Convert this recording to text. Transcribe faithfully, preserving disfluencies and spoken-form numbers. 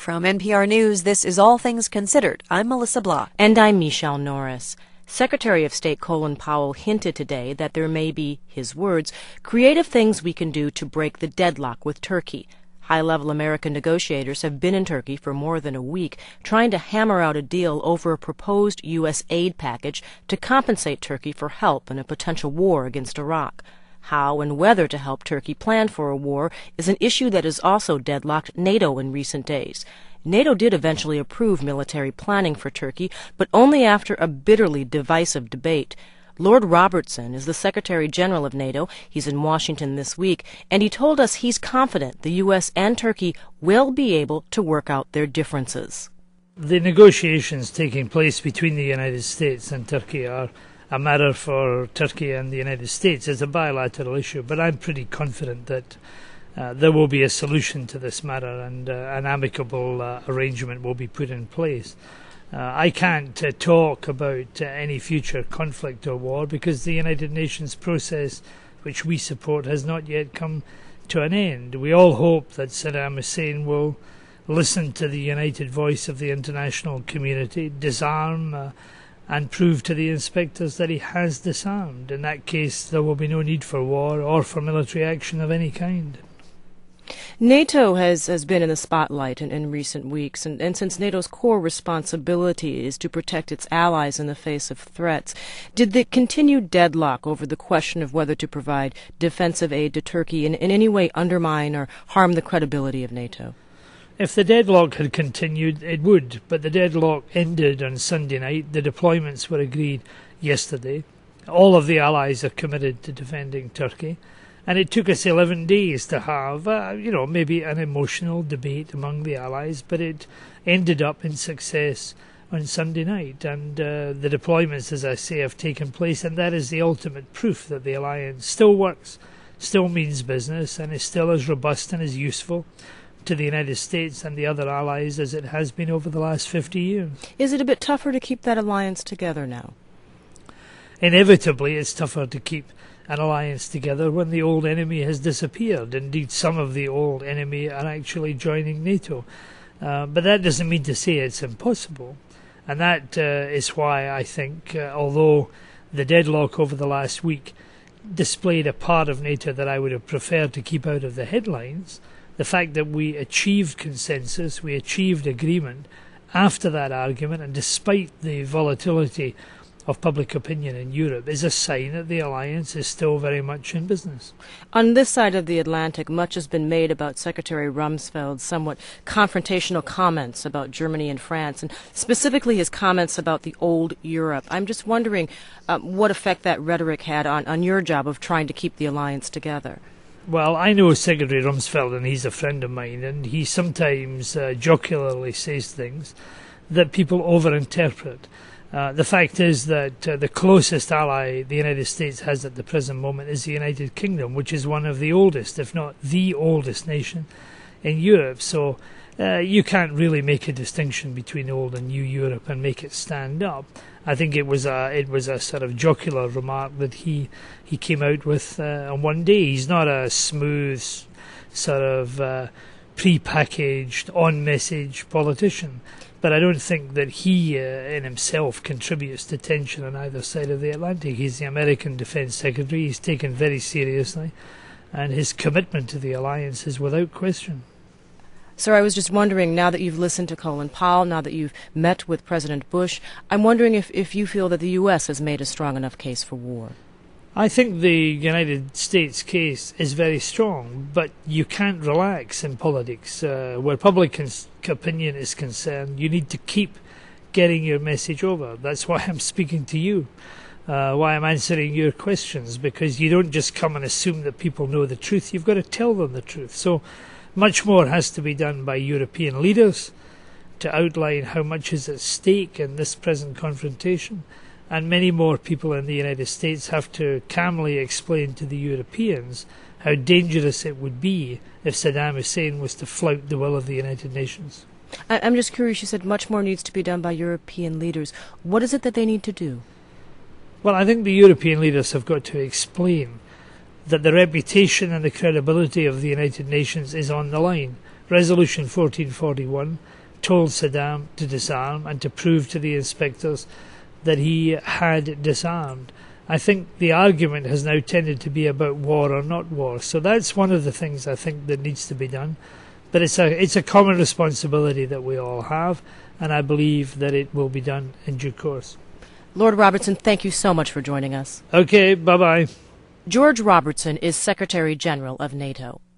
From N P R News, this is All Things Considered. I'm Melissa Blah. And I'm Michelle Norris. Secretary of State Colin Powell hinted today that there may be, his words, creative things we can do to break the deadlock with Turkey. High-level American negotiators have been in Turkey for more than a week, trying to hammer out a deal over a proposed U S aid package to compensate Turkey for help in a potential war against Iraq. How and whether to help Turkey plan for a war is an issue that has also deadlocked NATO in recent days. NATO did eventually approve military planning for Turkey, but only after a bitterly divisive debate. Lord Robertson is the Secretary General of NATO. He's in Washington this week, and he told us he's confident the U S and Turkey will be able to work out their differences. The negotiations taking place between the United States and Turkey are a matter for Turkey and the United States. It's a bilateral issue, but I'm pretty confident that uh, there will be a solution to this matter and uh, an amicable uh, arrangement will be put in place. Uh, I can't uh, talk about uh, any future conflict or war because the United Nations process, which we support, has not yet come to an end. We all hope that Saddam Hussein will listen to the united voice of the international community, disarm uh, and prove to the inspectors that he has disarmed. In that case, there will be no need for war or for military action of any kind. NATO has, has been in the spotlight in, in recent weeks, and, and since NATO's core responsibility is to protect its allies in the face of threats, did the continued deadlock over the question of whether to provide defensive aid to Turkey in, in any way undermine or harm the credibility of NATO? If the deadlock had continued, it would, but the deadlock ended on Sunday night. The deployments were agreed yesterday. All of the allies are committed to defending Turkey. And it took us eleven days to have, uh, you know, maybe an emotional debate among the allies, but it ended up in success on Sunday night. And uh, the deployments, as I say, have taken place, and that is the ultimate proof that the alliance still works, still means business, and is still as robust and as useful to the United States and the other allies as it has been over the last fifty years. Is it a bit tougher to keep that alliance together now? Inevitably, it's tougher to keep an alliance together when the old enemy has disappeared. Indeed, some of the old enemy are actually joining NATO. Uh, but that doesn't mean to say it's impossible. And that uh, is why I think, uh, although the deadlock over the last week displayed a part of NATO that I would have preferred to keep out of the headlines, the fact that we achieved consensus, we achieved agreement after that argument, and despite the volatility of public opinion in Europe, is a sign that the alliance is still very much in business. On this side of the Atlantic, much has been made about Secretary Rumsfeld's somewhat confrontational comments about Germany and France, and specifically his comments about the old Europe. I'm just wondering um, what effect that rhetoric had on, on your job of trying to keep the alliance together. Well, I know Secretary Rumsfeld, and he's a friend of mine, and he sometimes uh, jocularly says things that people overinterpret. Uh, the fact is that uh, the closest ally the United States has at the present moment is the United Kingdom, which is one of the oldest, if not the oldest nation in Europe. So uh, you can't really make a distinction between old and new Europe and make it stand up. I think it was a it was a sort of jocular remark that he he came out with uh, on one day. He's not a smooth sort of uh, pre-packaged, on-message politician. But I don't think that he uh, in himself contributes to tension on either side of the Atlantic. He's the American Defense Secretary. He's taken very seriously, and his commitment to the alliance is without question. Sir, I was just wondering, now that you've listened to Colin Powell, now that you've met with President Bush, I'm wondering if, if you feel that the U S has made a strong enough case for war. I think the United States case is very strong, but you can't relax in politics. Uh, where public cons- opinion is concerned, you need to keep getting your message over. That's why I'm speaking to you, uh, why I'm answering your questions, because you don't just come and assume that people know the truth. You've got to tell them the truth. So much more has to be done by European leaders to outline how much is at stake in this present confrontation. And many more people in the United States have to calmly explain to the Europeans how dangerous it would be if Saddam Hussein was to flout the will of the United Nations. I'm just curious, you said much more needs to be done by European leaders. What is it that they need to do? Well, I think the European leaders have got to explain that the reputation and the credibility of the United Nations is on the line Resolution fourteen forty-one told Saddam to disarm and to prove to the inspectors that he had disarmed. I think the argument has now tended to be about war or not war. So that's one of the things I think that needs to be done. But it's a it's a common responsibility that we all have, and I believe that it will be done in due course. Lord Robertson, thank you so much for joining us. Okay, bye-bye. George Robertson is Secretary General of NATO.